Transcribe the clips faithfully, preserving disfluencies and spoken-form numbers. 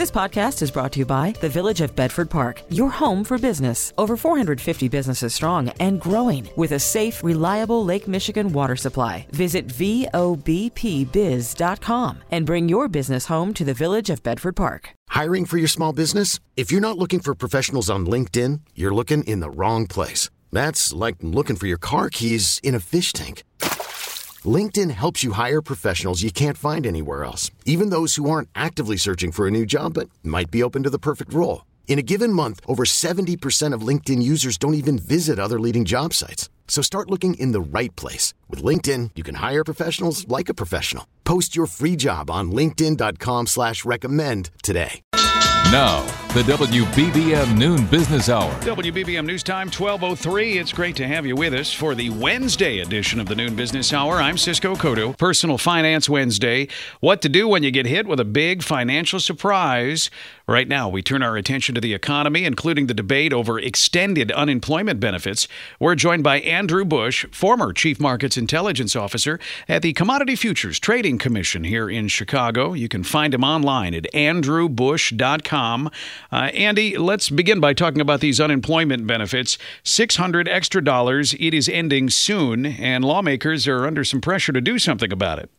This podcast is brought to you by the Village of Bedford Park, your home for business. Over four hundred fifty businesses strong and growing with a safe, reliable Lake Michigan water supply. Visit V O B P biz dot com and bring your business home to the Village of Bedford Park. Hiring for your small business? If you're not looking for professionals on LinkedIn, you're looking in the wrong place. That's like looking for your car keys in a fish tank. LinkedIn helps you hire professionals you can't find anywhere else, even those who aren't actively searching for a new job but might be open to the perfect role. In a given month, over seventy percent of LinkedIn users don't even visit other leading job sites. So start looking in the right place. With LinkedIn, you can hire professionals like a professional. Post your free job on linkedin dot com slash recommend today. Now, the W B B M Noon Business Hour. W B B M News Time, twelve oh three. It's great to have you with us for the Wednesday edition of the Noon Business Hour. I'm Cisco Cotto. Personal Finance Wednesday. What to do when you get hit with a big financial surprise. Right now, we turn our attention to the economy, including the debate over extended unemployment benefits. We're joined by Andrew Bush, former Chief Markets Intelligence Officer at the Commodity Futures Trading Commission here in Chicago. You can find him online at andrew bush dot com. Uh, Andy, let's begin by talking about these unemployment benefits. six hundred extra dollars. It is ending soon, and lawmakers are under some pressure to do something about it.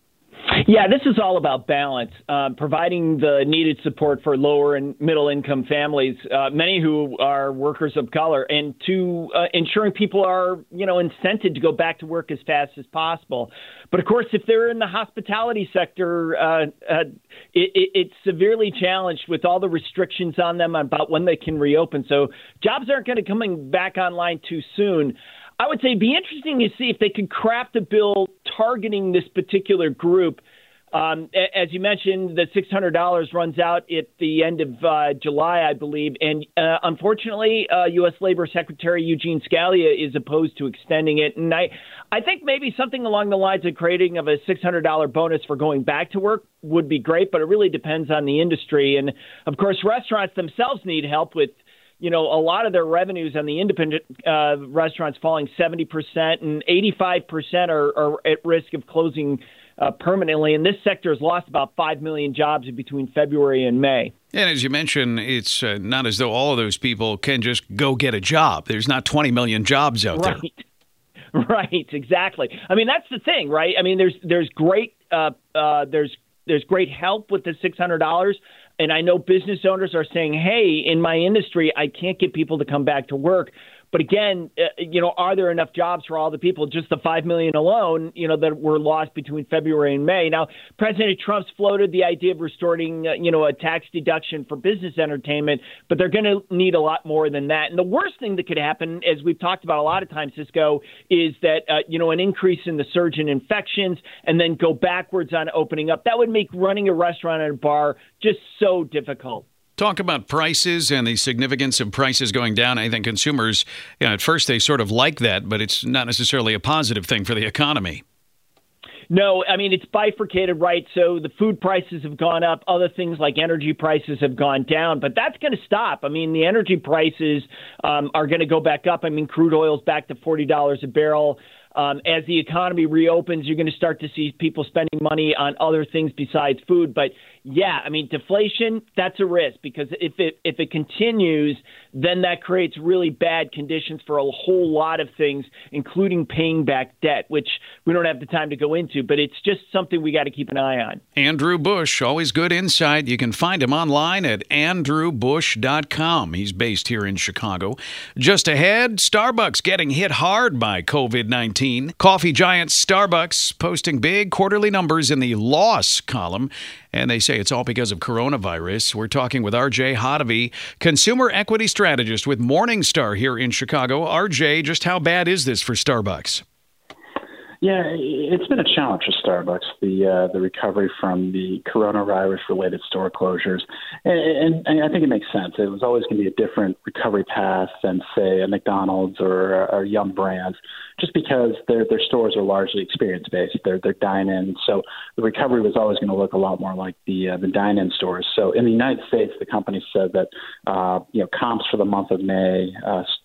Yeah, this is all about balance, uh, providing the needed support for lower and middle income families, uh, many who are workers of color, and to uh, ensuring people are, you know, incented to go back to work as fast as possible. But of course, if they're in the hospitality sector, uh, uh, it, it, it's severely challenged with all the restrictions on them about when they can reopen. So jobs aren't going to come back online too soon. I would say it'd be interesting to see if they could craft a bill targeting this particular group. Um, as you mentioned, the six hundred dollars runs out at the end of uh, July, I believe. And uh, unfortunately, uh, U S Labor Secretary Eugene Scalia is opposed to extending it. And I, I think maybe something along the lines of creating of a six hundred dollars bonus for going back to work would be great, but it really depends on the industry. And, of course, restaurants themselves need help with, you know, a lot of their revenues on the independent uh, restaurants falling seventy percent, and eighty-five percent are, are at risk of closing uh, permanently. And this sector has lost about five million jobs between February and May. And as you mentioned, it's uh, not as though all of those people can just go get a job. There's not twenty million jobs out right. there. Right, exactly. I mean, that's the thing, right? I mean, there's there's great uh, uh, there's there's great help with the six hundred dollars. And I know business owners are saying, hey, in my industry, I can't get people to come back to work. But again, uh, you know, are there enough jobs for all the people? Just the five million alone, you know, that were lost between February and May. Now, President Trump's floated the idea of restoring, uh, you know, a tax deduction for business entertainment, but they're going to need a lot more than that. And the worst thing that could happen, as we've talked about a lot of times, Cisco, is that, uh, you know, an increase in the surge in infections and then go backwards on opening up. That would make running a restaurant and a bar just so difficult. Talk about prices and the significance of prices going down. I think consumers, you know, at first they sort of like that, but it's not necessarily a positive thing for the economy. No, I mean, it's bifurcated, right? So the food prices have gone up. Other things like energy prices have gone down, but that's going to stop. I mean, the energy prices um, are going to go back up. I mean, crude oil's back to forty dollars a barrel. Um, as the economy reopens, you're going to start to see people spending money on other things besides food. But yeah, I mean, deflation, that's a risk, because if it if it continues, then that creates really bad conditions for a whole lot of things, including paying back debt, which we don't have the time to go into. But it's just something we got to keep an eye on. Andrew Bush, always good insight. You can find him online at andrew bush dot com. He's based here in Chicago. Just ahead, Starbucks getting hit hard by covid nineteen. Coffee giant Starbucks posting big quarterly numbers in the loss column, and they say it's all because of coronavirus. We're talking with R J Hottovy, consumer equity strategist with Morningstar here in Chicago. R J, just how bad is this for Starbucks? Yeah, it's been a challenge for Starbucks, the uh, the recovery from the coronavirus-related store closures. And, and, and I think it makes sense. It was always going to be a different recovery path than, say, a McDonald's or, or Yum Brands, just because their their stores are largely experience-based. They're, they're dine-in. So the recovery was always going to look a lot more like the uh, the dine-in stores. So in the United States, the company said that uh, you know comps for the month of May, uh,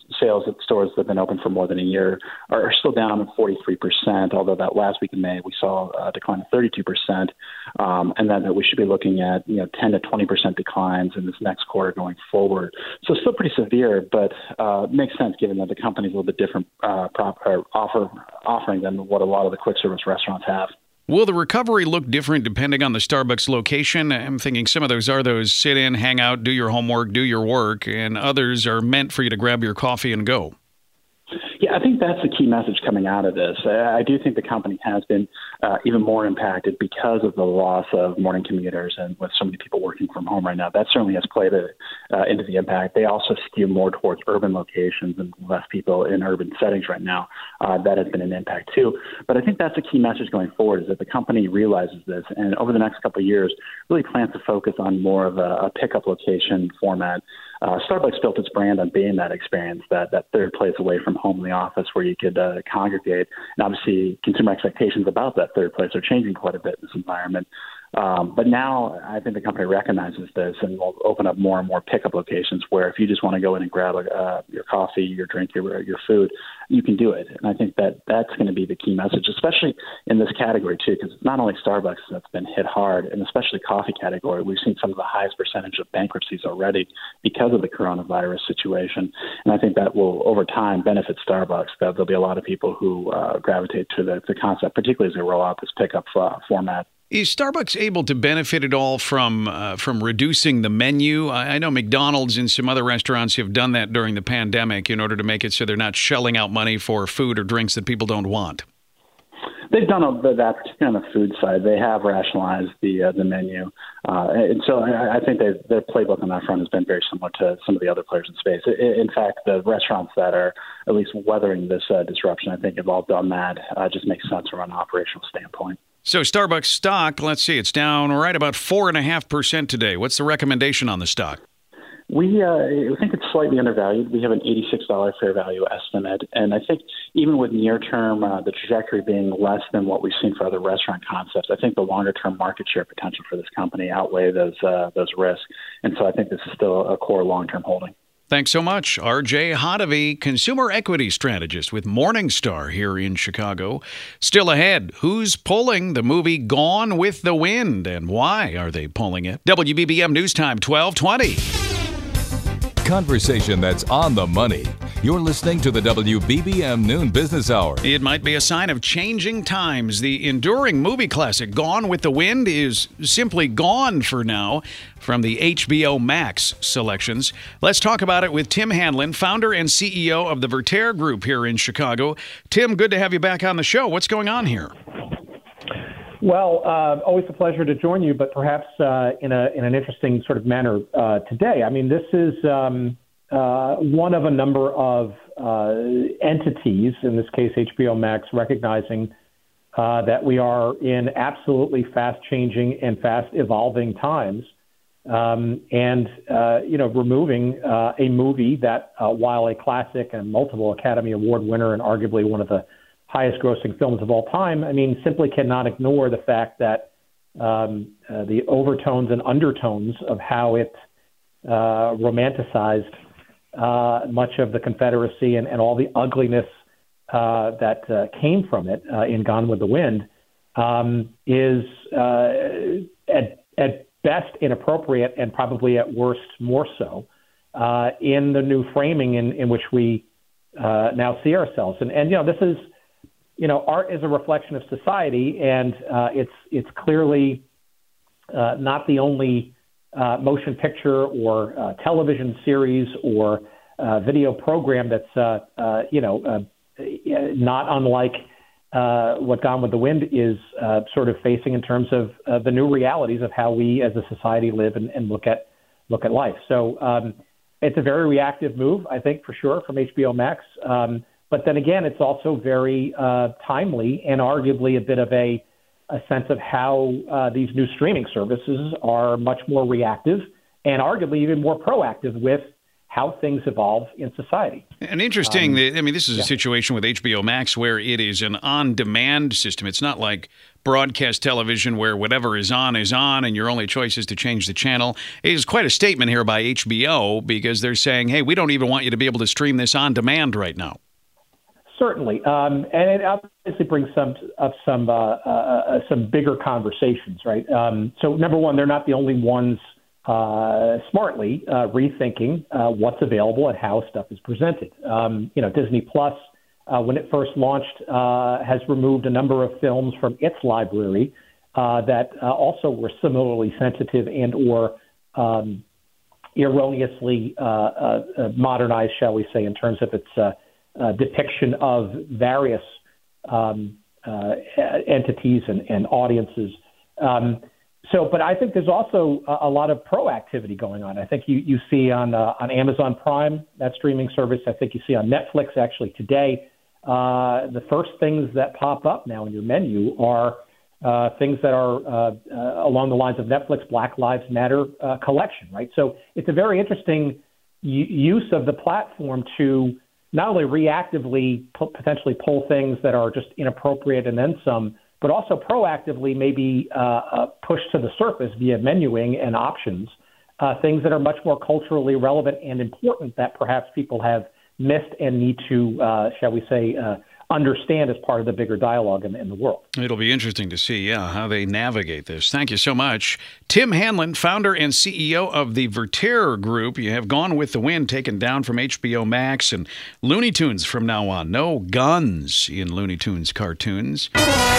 sales at stores that have been open for more than a year are, are still down forty-three percent, although that last week in May we saw a decline of thirty-two percent, um, and then that we should be looking at you know ten to twenty percent declines in this next quarter going forward. So still pretty severe, but uh, makes sense given that the company's a little bit different uh, prop, or offer, offering than what a lot of the quick service restaurants have. Will the recovery look different depending on the Starbucks location? I'm thinking some of those are those sit in, hang out, do your homework, do your work, and others are meant for you to grab your coffee and go. Yeah, I think that's the key message coming out of this. I do think the company has been uh, even more impacted because of the loss of morning commuters and with so many people working from home right now. That certainly has played a, uh, into the impact. They also skew more towards urban locations and less people in urban settings right now. Uh, that has been an impact too. But I think that's the key message going forward is that the company realizes this and over the next couple of years really plans to focus on more of a, a pickup location format. Uh, Starbucks built its brand on being that experience, that, that third place away from home in the office where you could uh, congregate. And obviously, consumer expectations about that third place are changing quite a bit in this environment. Um, but now I think the company recognizes this and will open up more and more pickup locations where if you just want to go in and grab a, uh, your coffee, your drink, your, your food, you can do it. And I think that that's going to be the key message, especially in this category, too, because it's not only Starbucks that's been hit hard, and especially coffee category. We've seen some of the highest percentage of bankruptcies already because of the coronavirus situation. And I think that will, over time, benefit Starbucks, that there'll be a lot of people who uh, gravitate to the, the concept, particularly as they roll out this pickup uh, format. Is Starbucks able to benefit at all from uh, from reducing the menu? I, I know McDonald's and some other restaurants have done that during the pandemic in order to make it so they're not shelling out money for food or drinks that people don't want. They've done a, that on the food side. They have rationalized the uh, the menu, uh, and so I, I think their playbook on that front has been very similar to some of the other players in space. In fact, the restaurants that are at least weathering this uh, disruption, I think, have all done that. Uh, just makes sense from an operational standpoint. So Starbucks stock, let's see, it's down right about four and a half percent today. What's the recommendation on the stock? We uh, think it's slightly undervalued. We have an eighty-six dollars fair value estimate. And I think even with near term, uh, the trajectory being less than what we've seen for other restaurant concepts, I think the longer term market share potential for this company outweigh those uh, those risks. And so I think this is still a core long term holding. Thanks so much. R J Hottovy, consumer equity strategist with Morningstar here in Chicago. Still ahead, who's pulling the movie Gone with the Wind and why are they pulling it? W B B M News Time, twelve twenty. Conversation that's on the money. You're listening to the W B B M Noon Business Hour. It might be a sign of changing times. The enduring movie classic Gone with the Wind is simply gone for now from the H B O Max selections. Let's talk about it with Tim Hanlon, founder and C E O of the Vertere Group here in Chicago. Tim, good to have you back on the show. What's going on here? Well, uh, always a pleasure to join you, but perhaps uh, in a in an interesting sort of manner uh, today. I mean, this is um, uh, one of a number of uh, entities, in this case H B O Max, recognizing uh, that we are in absolutely fast-changing and fast-evolving times, um, and uh, you know, removing uh, a movie that, uh, while a classic and multiple Academy Award winner and arguably one of the highest grossing films of all time, I mean, simply cannot ignore the fact that um, uh, the overtones and undertones of how it uh, romanticized uh, much of the Confederacy and, and all the ugliness uh, that uh, came from it uh, in Gone with the Wind um, is uh, at, at best inappropriate and probably at worst more so uh, in the new framing in, in which we uh, now see ourselves. And, and, you know, this is, You know, art is a reflection of society, and uh, it's it's clearly uh, not the only uh, motion picture or uh, television series or uh, video program that's, uh, uh, you know, uh, not unlike uh, what Gone with the Wind is uh, sort of facing in terms of uh, the new realities of how we as a society live and, and look at look at life. So um, it's a very reactive move, I think, for sure, from H B O Max. Um, But then again, it's also very uh, timely and arguably a bit of a, a sense of how uh, these new streaming services are much more reactive and arguably even more proactive with how things evolve in society. And interesting, Um, that, I mean, this is a yeah. situation with H B O Max where it is an on-demand system. It's not like broadcast television where whatever is on is on and your only choice is to change the channel. It is quite a statement here by H B O because they're saying, hey, we don't even want you to be able to stream this on demand right now. Certainly, um, and it obviously brings some up some uh, uh, some bigger conversations, right? Um, so, number one, they're not the only ones uh, smartly uh, rethinking uh, what's available and how stuff is presented. Um, you know, Disney Plus, uh, when it first launched, uh, has removed a number of films from its library uh, that uh, also were similarly sensitive and or um, erroneously uh, uh, modernized, shall we say, in terms of its uh, Uh, depiction of various um, uh, entities and, and audiences. Um, so, but I think there's also a, a lot of proactivity going on. I think you, you see on uh, on Amazon Prime, that streaming service. I think you see on Netflix actually today. Uh, the first things that pop up now in your menu are uh, things that are uh, uh, along the lines of Netflix Black Lives Matter uh, collection, right? So it's a very interesting u- use of the platform to not only reactively p- potentially pull things that are just inappropriate and then some, but also proactively maybe uh, uh, push to the surface via menuing and options, uh, things that are much more culturally relevant and important that perhaps people have missed and need to, uh, shall we say, uh, understand as part of the bigger dialogue in, in the world. It'll be interesting to see, yeah, how they navigate this. Thank you so much. Tim Hanlon, founder and C E O of the Verterra Group. You have Gone with the Wind taken down from H B O Max and Looney Tunes from now on. No guns in Looney Tunes cartoons.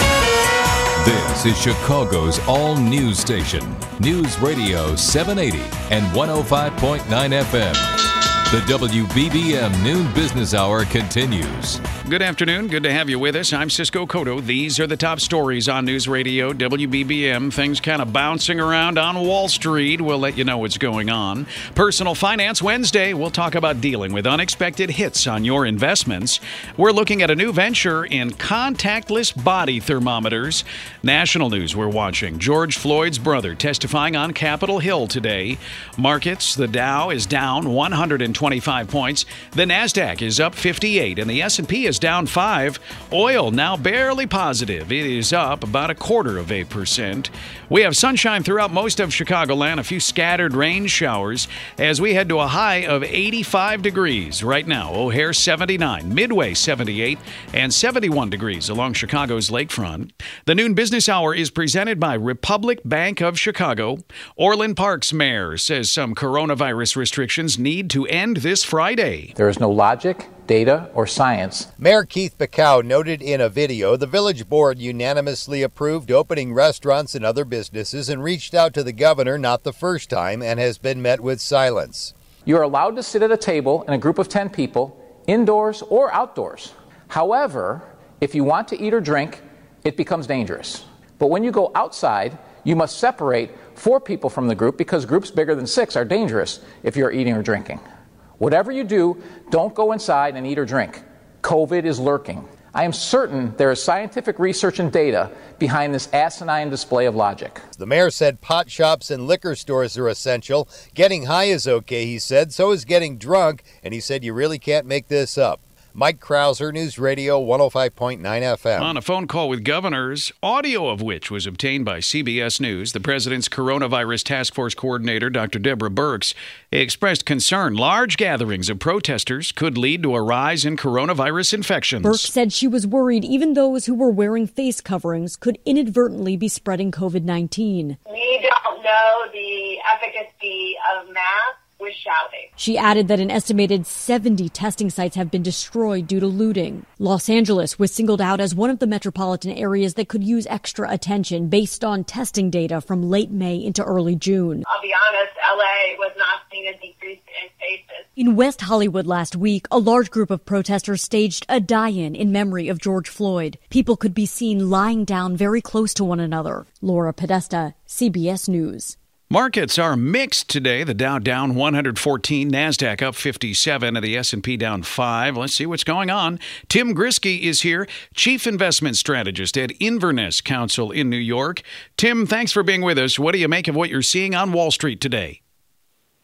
This is Chicago's all-news station, News Radio seven eighty and one oh five point nine F M. The W B B M Noon Business Hour continues. Good afternoon. Good to have you with us. I'm Cisco Cotto. These are the top stories on News Radio W B B M. Things kind of bouncing around on Wall Street. We'll let you know what's going on. Personal Finance Wednesday. We'll talk about dealing with unexpected hits on your investments. We're looking at a new venture in contactless body thermometers. National news we're watching. George Floyd's brother testifying on Capitol Hill today. Markets, the Dow is down one hundred twenty-five points. The NASDAQ is up fifty-eight, and the S and P is down five. Oil now barely positive. It is up about a quarter of a percent. We have sunshine throughout most of Chicagoland, a few scattered rain showers as we head to a high of eighty-five degrees right now. O'Hare seventy-nine, Midway seventy-eight, and seventy-one degrees along Chicago's lakefront. The Noon Business Hour is presented by Republic Bank of Chicago. Orland Park's mayor says some coronavirus restrictions need to end this Friday. There is no logic, data, or science. Mayor Keith Bacow noted in a video the village board unanimously approved opening restaurants and other businesses and reached out to the governor not the first time and has been met with silence. You are allowed to sit at a table in a group of ten people, indoors or outdoors. However, if you want to eat or drink, it becomes dangerous. But when you go outside, you must separate four people from the group because groups bigger than six are dangerous if you're eating or drinking. Whatever you do, don't go inside and eat or drink. COVID is lurking. I am certain there is scientific research and data behind this asinine display of logic. The mayor said pot shops and liquor stores are essential. Getting high is okay, he said. So is getting drunk. And he said you really can't make this up. Mike Krauser, News Radio one oh five point nine F M. On a phone call with governors, audio of which was obtained by C B S News, the president's coronavirus task force coordinator, Doctor Deborah Birx, expressed concern large gatherings of protesters could lead to a rise in coronavirus infections. Birx said she was worried even those who were wearing face coverings could inadvertently be spreading COVID nineteen. We don't know the efficacy of masks. Was shouting. She added that an estimated seventy testing sites have been destroyed due to looting. Los Angeles was singled out as one of the metropolitan areas that could use extra attention based on testing data from late May into early June. I'll be honest, L A was not seeing a decrease in cases. In West Hollywood last week, a large group of protesters staged a die-in in memory of George Floyd. People could be seen lying down very close to one another. Laura Podesta, C B S News. Markets are mixed today. The Dow down one hundred fourteen, NASDAQ up fifty-seven, and the S and P down five. Let's see what's going on. Tim Grisky is here, Chief Investment Strategist at Inverness Counsel in New York. Tim, thanks for being with us. What do you make of what you're seeing on Wall Street today?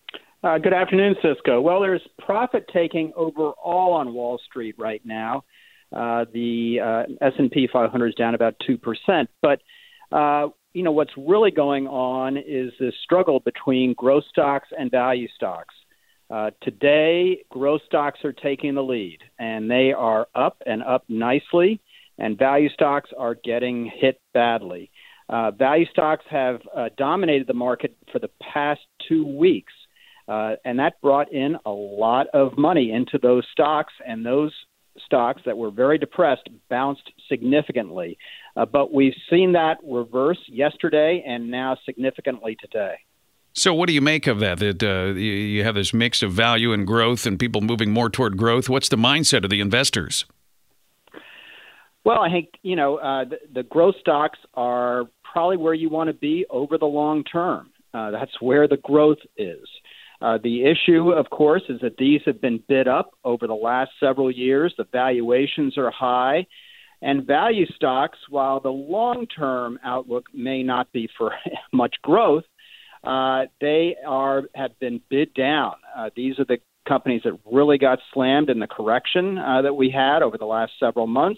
Uh, good afternoon, Cisco. Well, there's profit taking overall on Wall Street right now. Uh, the uh, S and P five hundred is down about two percent. But, uh, you know, what's really going on is this struggle between growth stocks and value stocks. Uh, today, growth stocks are taking the lead, and they are up and up nicely, and value stocks are getting hit badly. Uh, value stocks have uh, dominated the market for the past two weeks, uh, and that brought in a lot of money into those stocks, and those stocks that were very depressed bounced significantly. Uh, but we've seen that reverse yesterday and now significantly today. So what do you make of that, that uh, you have this mix of value and growth and people moving more toward growth? What's the mindset of the investors? Well, I think, you know, uh, the, the growth stocks are probably where you want to be over the long term. Uh, that's where the growth is. Uh, the issue, of course, is that these have been bid up over the last several years. The valuations are high. And value stocks, while the long-term outlook may not be for much growth, Uh, they are have been bid down. Uh, these are the companies that really got slammed in the correction uh, that we had over the last several months,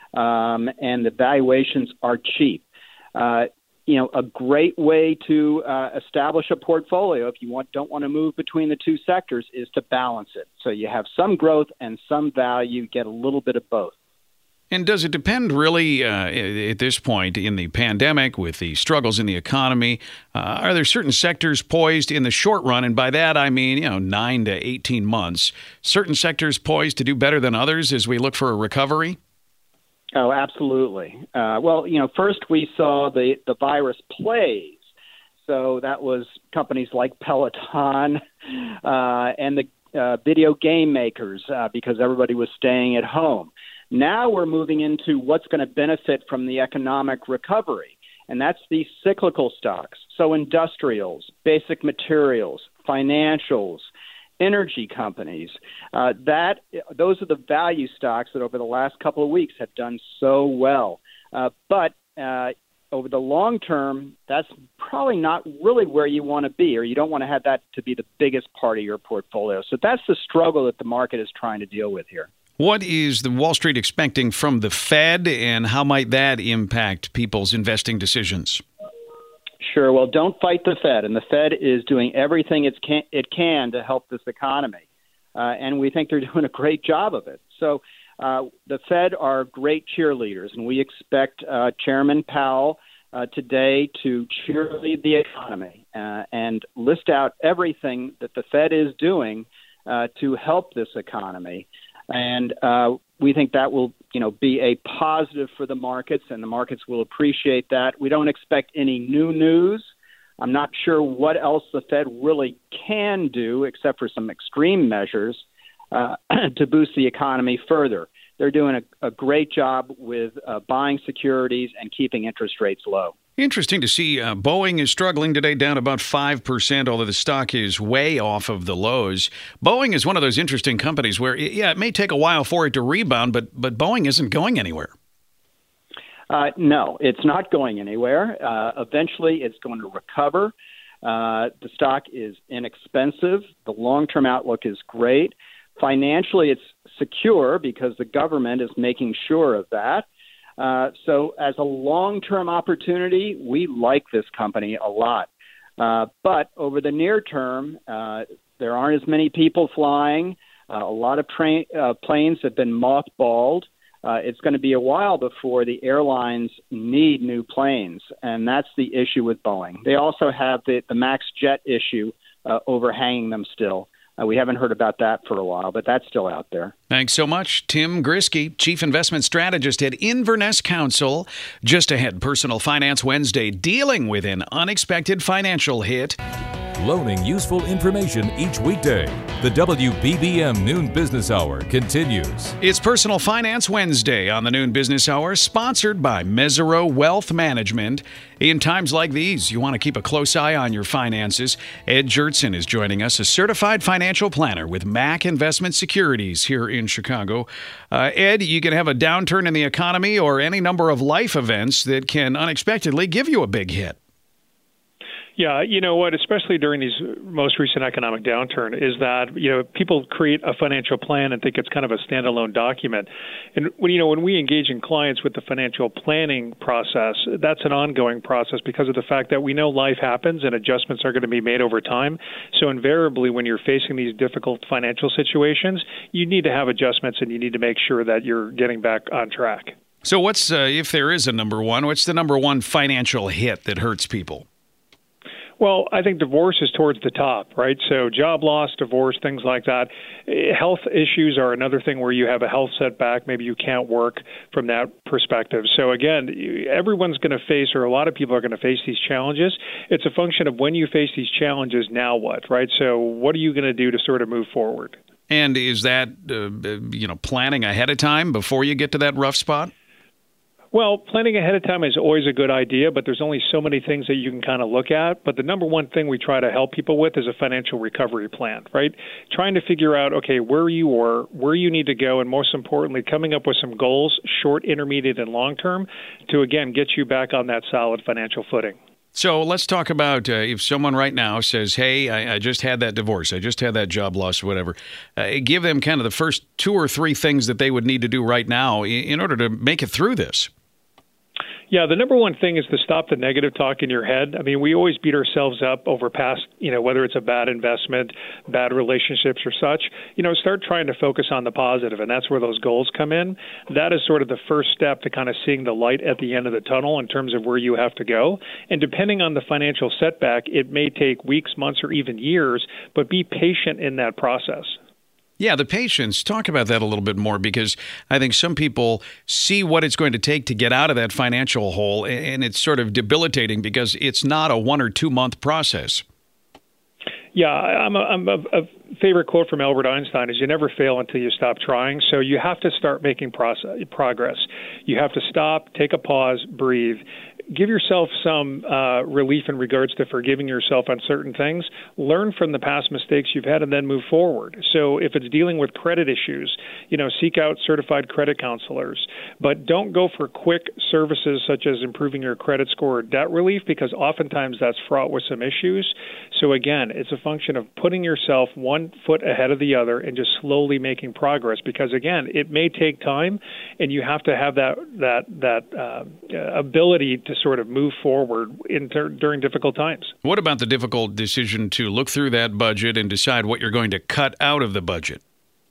um, and the valuations are cheap. Uh, you know, a great way to uh, establish a portfolio, if you want don't want to move between the two sectors, is to balance it. So you have some growth and some value, get a little bit of both. And does it depend really uh, at this point in the pandemic with the struggles in the economy? Uh, are there certain sectors poised in the short run? And by that, I mean, you know, nine to eighteen months, certain sectors poised to do better than others as we look for a recovery? Oh, absolutely. Uh, well, you know, first we saw the, the virus plays. So that was companies like Peloton uh, and the uh, video game makers uh, because everybody was staying at home. Now we're moving into what's going to benefit from the economic recovery, and that's the cyclical stocks. So industrials, basic materials, financials, energy companies, uh, that those are the value stocks that over the last couple of weeks have done so well. Uh, but uh, over the long term, that's probably not really where you want to be, or you don't want to have that to be the biggest part of your portfolio. So that's the struggle that the market is trying to deal with here. What is the Wall Street expecting from the Fed, and how might that impact people's investing decisions? Sure. Well, don't fight the Fed, and the Fed is doing everything it's can, it can to help this economy, uh, and we think they're doing a great job of it. So uh, the Fed are great cheerleaders, and we expect uh, Chairman Powell uh, today to cheerlead the economy uh, and list out everything that the Fed is doing uh, to help this economy. And uh, we think that will, you know, be a positive for the markets, and the markets will appreciate that. We don't expect any new news. I'm not sure what else the Fed really can do, except for some extreme measures, uh, to boost the economy further. They're doing a, a great job with uh, buying securities and keeping interest rates low. Interesting to see uh, Boeing is struggling today, down about five percent, although the stock is way off of the lows. Boeing is one of those interesting companies where, yeah, it may take a while for it to rebound, but but Boeing isn't going anywhere. Uh, no, it's not going anywhere. Uh, eventually, it's going to recover. Uh, the stock is inexpensive. The long-term outlook is great. Financially, it's secure because the government is making sure of that. Uh, so as a long-term opportunity, we like this company a lot. Uh, but over the near term, uh, there aren't as many people flying. Uh, a lot of tra- uh, planes have been mothballed. Uh, it's going to be a while before the airlines need new planes, and that's the issue with Boeing. They also have the, the MAX jet issue uh, overhanging them still. Uh, we haven't heard about that for a while, but that's still out there. Thanks so much. Tim Grisky, Chief Investment Strategist at Inverness Counsel. Just ahead, Personal Finance Wednesday, dealing with an unexpected financial hit. Loaning useful information each weekday. The W B B M Noon Business Hour continues. It's Personal Finance Wednesday on the Noon Business Hour, sponsored by Mesirow Wealth Management. In times like these, you want to keep a close eye on your finances. Ed Jertson is joining us, a certified financial planner with Mac Investment Securities here in Chicago. Uh, Ed, you can have a downturn in the economy or any number of life events that can unexpectedly give you a big hit. Yeah, you know what, especially during these most recent economic downturn, is that, you know, people create a financial plan and think it's kind of a standalone document. And when, you know, when we engage in clients with the financial planning process, that's an ongoing process because of the fact that we know life happens and adjustments are going to be made over time. So invariably, when you're facing these difficult financial situations, you need to have adjustments and you need to make sure that you're getting back on track. So what's, uh, if there is a number one, what's the number one financial hit that hurts people? Well, I think divorce is towards the top, right? So job loss, divorce, things like that. Health issues are another thing where you have a health setback. Maybe you can't work from that perspective. So again, everyone's going to face, or a lot of people are going to face these challenges. It's a function of when you face these challenges, now what, right? So what are you going to do to sort of move forward? And is that, uh, you know, planning ahead of time before you get to that rough spot? Well, planning ahead of time is always a good idea, but there's only so many things that you can kind of look at. But the number one thing we try to help people with is a financial recovery plan, right? Trying to figure out, okay, where you are, where you need to go, and most importantly, coming up with some goals, short, intermediate, and long term, to, again, get you back on that solid financial footing. So let's talk about uh, if someone right now says, hey, I, I just had that divorce, I just had that job loss, whatever, uh, give them kind of the first two or three things that they would need to do right now in, in order to make it through this. Yeah, the number one thing is to stop the negative talk in your head. I mean, we always beat ourselves up over past, you know, whether it's a bad investment, bad relationships or such. You know, start trying to focus on the positive, and that's where those goals come in. That is sort of the first step to kind of seeing the light at the end of the tunnel in terms of where you have to go. And depending on the financial setback, it may take weeks, months, or even years, but be patient in that process. Yeah, the patience. Talk about that a little bit more, because I think some people see what it's going to take to get out of that financial hole, and it's sort of debilitating because it's not a one or two month process. Yeah, I'm a, I'm a, a favorite quote from Albert Einstein is you never fail until you stop trying. So you have to start making process, progress. You have to stop, take a pause, breathe. Give yourself some uh, relief in regards to forgiving yourself on certain things. Learn from the past mistakes you've had and then move forward. So if it's dealing with credit issues, you know, seek out certified credit counselors. But don't go for quick services such as improving your credit score or debt relief, because oftentimes that's fraught with some issues. So again, it's a function of putting yourself one foot ahead of the other and just slowly making progress, because again, it may take time and you have to have that that that uh, ability to sort of move forward in ter- during difficult times. What about the difficult decision to look through that budget and decide what you're going to cut out of the budget?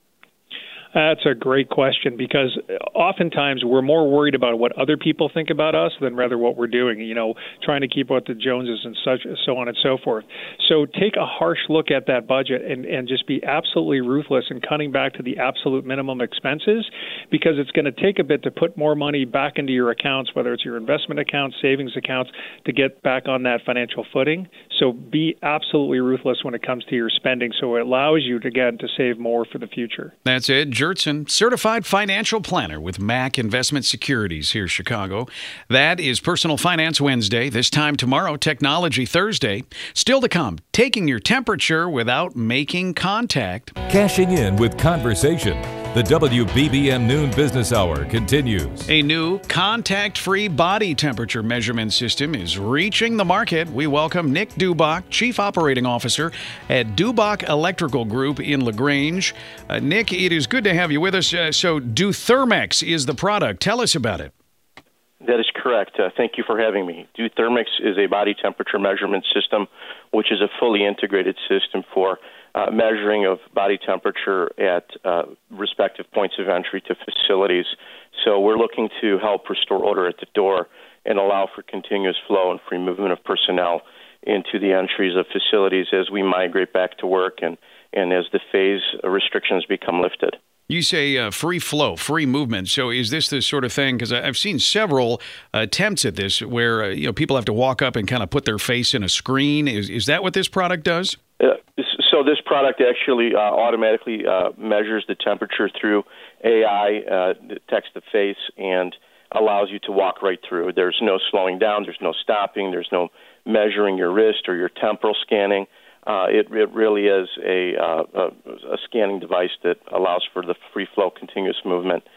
That's a great question, because oftentimes we're more worried about what other people think about us than rather what we're doing, you know, trying to keep up with the Joneses and such, so on and so forth. So take a harsh look at that budget and, and just be absolutely ruthless in cutting back to the absolute minimum expenses, because it's going to take a bit to put more money back into your accounts, whether it's your investment accounts, savings accounts, to get back on that financial footing. So be absolutely ruthless when it comes to your spending, so it allows you, to, again, to save more for the future. That's it. Jertson, certified financial planner with Mac Investment Securities here in Chicago. That is Personal Finance Wednesday. This time tomorrow, Technology Thursday. Still to come, taking your temperature without making contact. Cashing in with conversation. The W B B M Noon Business Hour continues. A new contact-free body temperature measurement system is reaching the market. We welcome Nick Dubach, Chief Operating Officer at Dubach Electrical Group in LaGrange. Uh, Nick, it is good to have you with us. Uh, so DoThermex is the product. Tell us about it. That is correct. Uh, thank you for having me. DoThermex is a body temperature measurement system, which is a fully integrated system for Uh, measuring of body temperature at uh, respective points of entry to facilities. So we're looking to help restore order at the door and allow for continuous flow and free movement of personnel into the entries of facilities as we migrate back to work and, and as the phase restrictions become lifted. You say uh, free flow, free movement. So is this the sort of thing, because I've seen several attempts at this where uh, you know people have to walk up and kind of put their face in a screen. Is, is that what this product does? Uh, so this product actually uh, automatically uh, measures the temperature through A I, uh, detects the face, and allows you to walk right through. There's no slowing down. There's no stopping. There's no measuring your wrist or your temporal scanning. Uh, it, it really is a, uh, a, a scanning device that allows for the free flow, continuous movement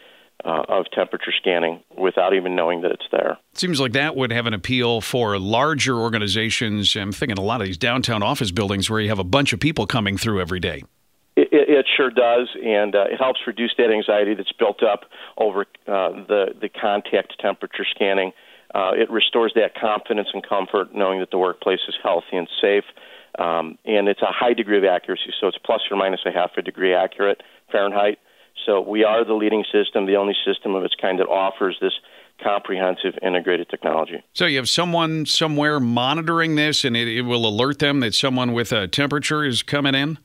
uh, of temperature scanning without even knowing that it's there. Seems like that would have an appeal for larger organizations. I'm thinking a lot of these downtown office buildings where you have a bunch of people coming through every day. It, it, it sure does, and uh, it helps reduce that anxiety that's built up over uh, the, the contact temperature scanning. Uh, it restores that confidence and comfort knowing that the workplace is healthy and safe. Um, and it's a high degree of accuracy, so it's plus or minus a half a degree accurate Fahrenheit. So we are the leading system, the only system of its kind that offers this comprehensive integrated technology. So you have someone somewhere monitoring this, and it, it will alert them that someone with a temperature is coming in?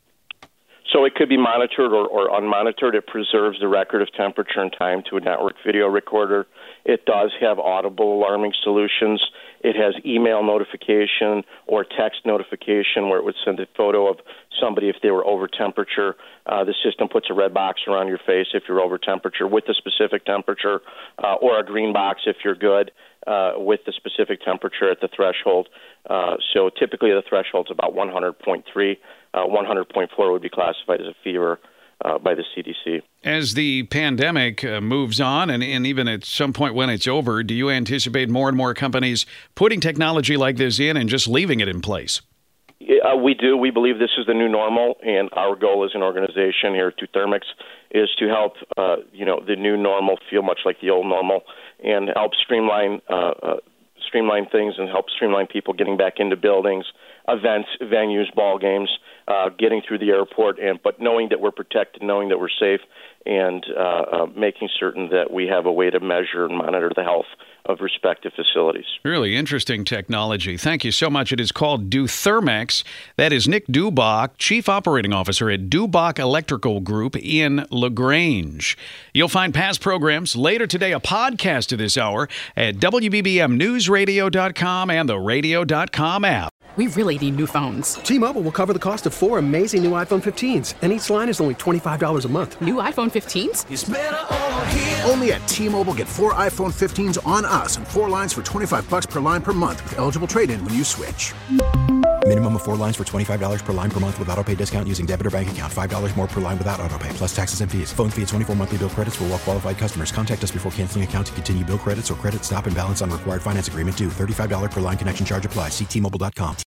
So it could be monitored or, or unmonitored. It preserves the record of temperature and time to a network video recorder. It does have audible alarming solutions. It has email notification or text notification where it would send a photo of somebody if they were over temperature. Uh, the system puts a red box around your face if you're over temperature with the specific temperature, uh, or a green box if you're good uh, with the specific temperature at the threshold. Uh, so typically the threshold's about one hundred point three. Uh, one hundred point four would be classified as a fever uh, by the C D C. As the pandemic uh, moves on, and, and even at some point when it's over, do you anticipate more and more companies putting technology like this in and just leaving it in place? Uh, we do. We believe this is the new normal, and our goal as an organization here at Two Thermix is to help uh, you know the new normal feel much like the old normal and help streamline uh, uh, streamline things and help streamline people getting back into buildings, events, venues, ball games, uh, getting through the airport, and but knowing that we're protected, knowing that we're safe, and uh, uh, making certain that we have a way to measure and monitor the health of respective facilities. Really interesting technology. Thank you so much. It is called Do Thermix. That is Nick Dubach, Chief Operating Officer at Dubach Electrical Group in LaGrange. You'll find past programs later today, a podcast of this hour at W B B M news radio dot com and the radio dot com app. We really need new phones. T-Mobile will cover the cost of four amazing new iPhone fifteens, and each line is only twenty-five dollars a month. New iPhone fifteens? It's better over here. Only at T-Mobile, get four iPhone fifteens on us and four lines for twenty-five dollars per line per month with eligible trade-in when you switch. Minimum of four lines for twenty-five dollars per line per month with autopay discount using debit or bank account. five dollars more per line without autopay, plus taxes and fees. Phone fee at twenty-four monthly bill credits for well-qualified customers. Contact us before canceling account to continue bill credits or credit stop and balance on required finance agreement due. thirty-five dollars per line connection charge applies. See T Mobile dot com.